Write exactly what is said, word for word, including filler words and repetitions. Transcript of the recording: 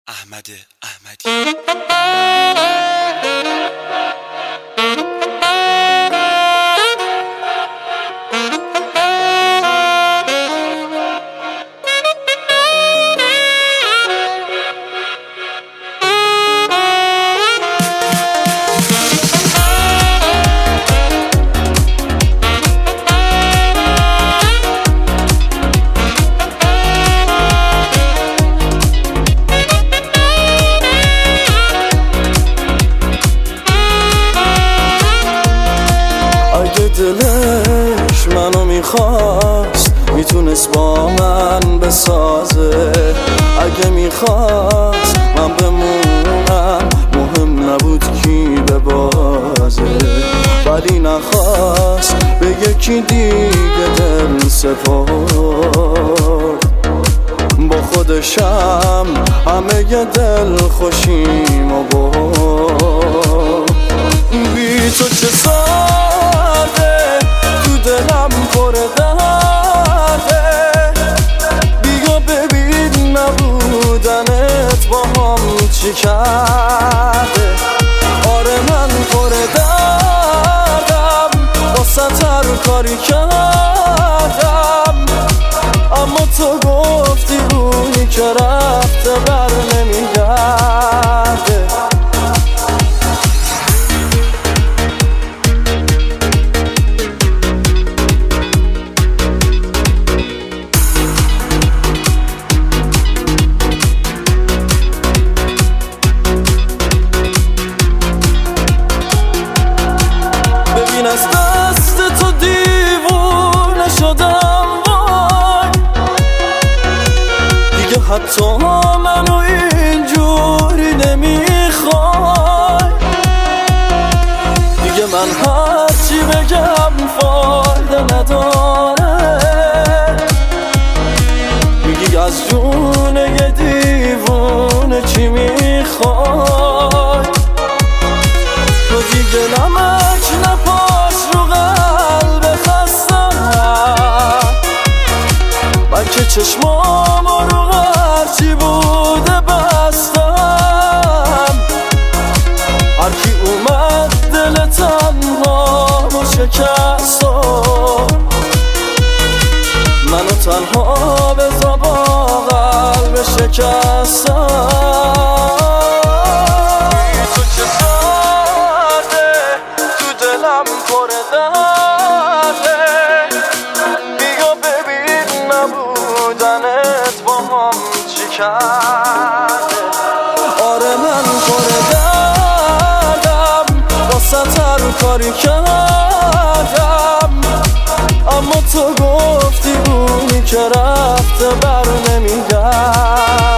احمد احمدی. دلش منو میخواست میتونست با من بسازه، اگه میخواست من بمونم مهم نبود کی ببازه، ولی نخواست به یکی دیگه دل سپرد. با خودشم همه ی دل خوشیمو برد. بی تو چه ساده تو دلم پر درده، بیا ببین نبودنت با هم چی کرده. آره من پر دردم واسه هر کاری کردم، اما تو گفتی اونی که رفته بر نمیگرده. ببین از دست تو دیوونه شدم وای، دیگه حتی منو اینجوری نمیخوای. دیگه من هرچی بگم فایده نداره، میگی از جون یه دیوونه چی میخوای. تو دیگه نمک نپاش رو قلب خستم، من که چشمامو رو هرچی بوده بستم. هرکی اومد دل تنهامو شکست، منو تنها بذار با قلب شکستم. پر درده، بیا ببین نبودنت با هم چی کرده. آره من پر دردم واسه هر کاری کردم، اما تو گفتی اونی که رفته بر نمیگرد.